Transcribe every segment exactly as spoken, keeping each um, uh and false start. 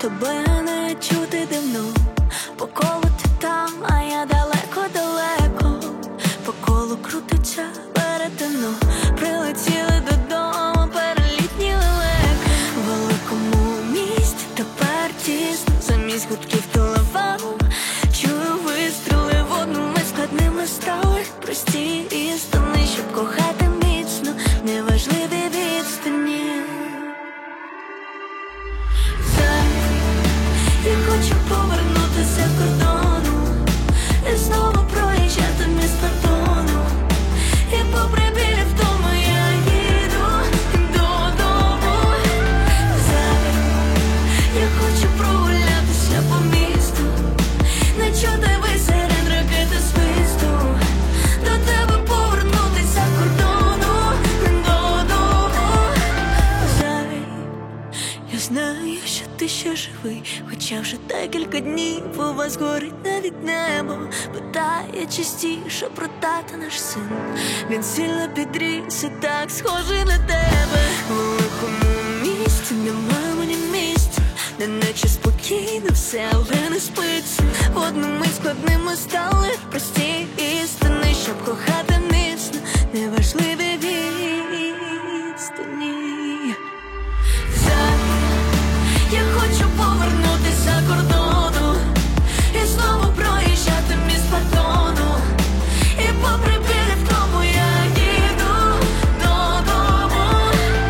тебе не чути давно. По колу ти там, а я далеко-далеко. По колу крутиться веретено. Прилетіли додому перелітні лелеки. В великому місті тепер тісно. Замість гудків телефону чую вистріли. В одну мить складними стали прості істини, щоб кохати міцно, неважливі відстані. Я хочу повернутися з кордону і знову проїжджати міст пардону. І попри біль вдома я їду додому. Я хочу прогулятися по місту, не чути висеред ракети свисту. До тебе повернутися з кордону додому. Я знаю, що ти ще живий, хоча вже декілька днів у вас горить навіть небо. Питає частіше про тата наш син. Він сильно підріс і так схожий на тебе. У великому місті нема мені місця, де наче спокійно все, але не спиться. В одну мить складними стали прості істини, щоб кохати міцно, неважливі відстані. Я хочу повернутися за кордону і знову проїжджати міст пардону. І попри біль вдома я їду додому.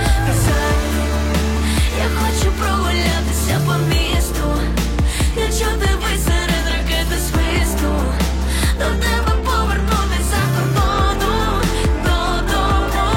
Я хочу прогулятися по місту, не чути висеред ракети свисту. До тебе повернутися за кордону додому.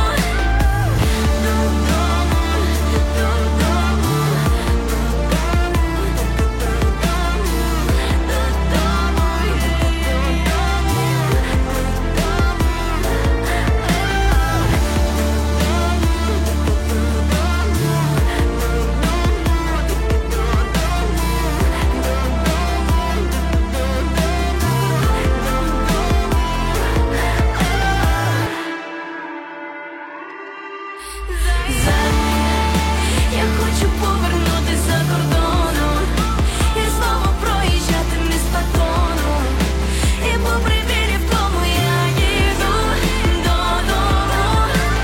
Я хочу повернутися за кордону і знову проїжджати міст пардону. І попри біль вдома я їду додому.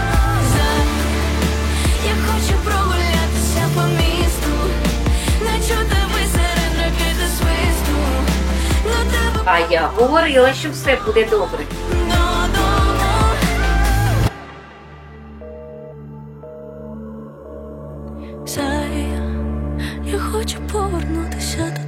Я хочу прогулятися по місту, не чути висеред ракети свисту. До тебе А я говорила, що все буде добре. Я хочу повернутися до